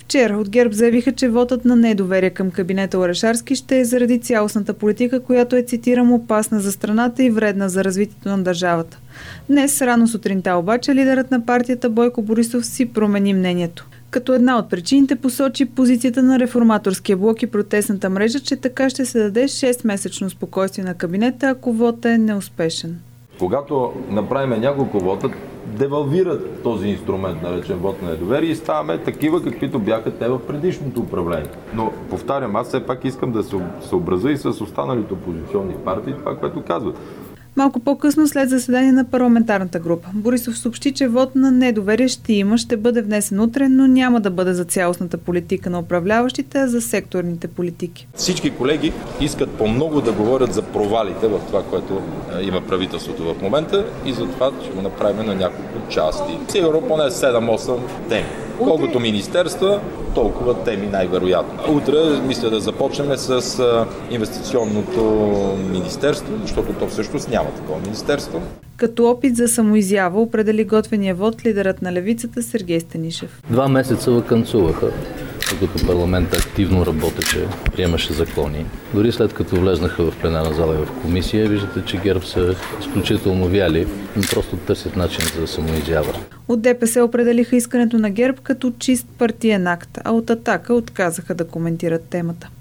Вчера от ГЕРБ заявиха, че вотът на недоверие към кабинета Орешарски ще е заради цялостната политика, която е, цитирам, опасна за страната и вредна за развитието на държавата. Днес, рано сутринта обаче, лидерът на партията Бойко Борисов си промени мнението. Като една от причините посочи позицията на реформаторския блок и протестната мрежа, че така ще се даде 6-месечно спокойствие на кабинета, ако вотът е неуспешен. Когато направим няколко вота, девалвират този инструмент, наречен вот на недоверие, и ставаме такива, каквито бяха те в предишното управление. Но, повтарям, аз все пак искам да се съобразя и с останалите опозиционни партии, това, което казват. Малко по-късно, след заседание на парламентарната група, Борисов съобщи, че вот на недоверие ще бъде внесен утре, но няма да бъде за цялостната политика на управляващите, а за секторните политики. Всички колеги искат по-много да говорят за провалите в това, което има правителството в момента, и за това ще го направим на няколко части. Сигурно поне 7-8 теми. Колкото министерства, толкова теми най-вероятно. Утре мисля да започнем с инвестиционното министерство, защото то всъщност няма такова министерство. Като опит за самоизява определи готвения вод лидерът на левицата Сергей Станишев. 2 месеца ваканцуваха, докато парламентът активно работеше, приемаше закони. Дори след като влезнаха в пленарна зала и в комисия, виждате, че ГЕРБ са изключително вяли, но просто търсят начин за самоизява. От ДПС определиха искането на ГЕРБ като чист партиен акт, а от Атака отказаха да коментират темата.